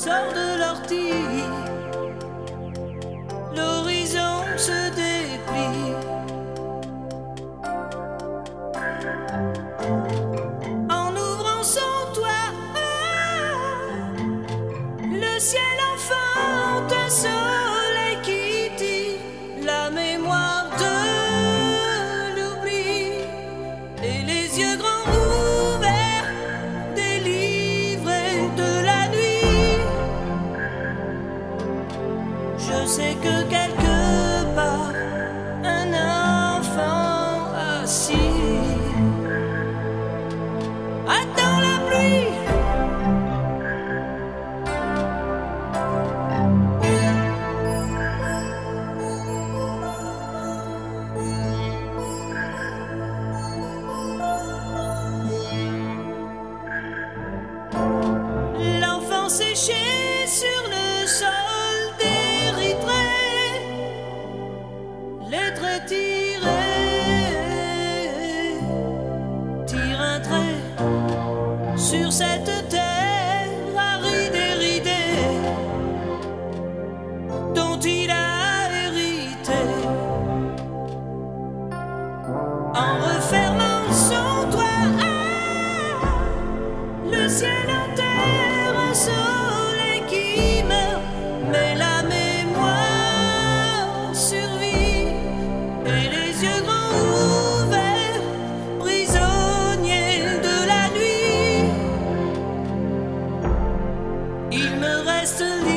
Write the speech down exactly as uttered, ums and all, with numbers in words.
sort de l'ortie, l'horizon se déplie. En ouvrant son toit, le ciel enfante un soleil qui tire la mémoire de l'oubli, et les yeux grands ouverts, délivrés de la nuit. Je sais que quelque part un enfant assis attend la pluie. L'enfant séché sur le sol d'Érythrée, les traits tirés, tire un trait sur cette terre aride et ridée dont il a hérité. En refermant son toit, le ciel enterre un soleil qui meurt, mais la mémoire survit, et les yeux grands ouverts, prisonniers de la nuit. Il me reste libre